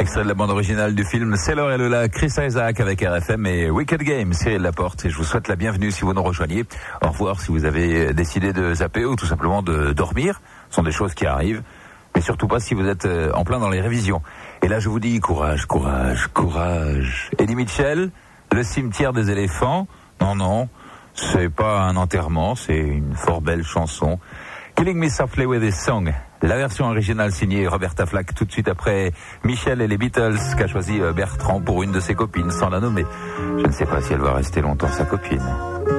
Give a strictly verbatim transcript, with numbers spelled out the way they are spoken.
extrait de la bande originale du film Sailor et Lola, Chris Isaac avec R F M et Wicked Game, Cyril Laporte. Et je vous souhaite la bienvenue si vous nous rejoignez. Au revoir si vous avez décidé de zapper ou tout simplement de dormir. Ce sont des choses qui arrivent. Mais surtout pas si vous êtes en plein dans les révisions. Et là, je vous dis courage, courage, courage. Eddie Mitchell, Le cimetière des éléphants. Non, non, c'est pas un enterrement, c'est une fort belle chanson. Killing Me Softly with This Song. La version originale signée Roberta Flack tout de suite après Michel et les Beatles, qu'a choisi Bertrand pour une de ses copines, sans la nommer. Je ne sais pas si elle va rester longtemps sa copine.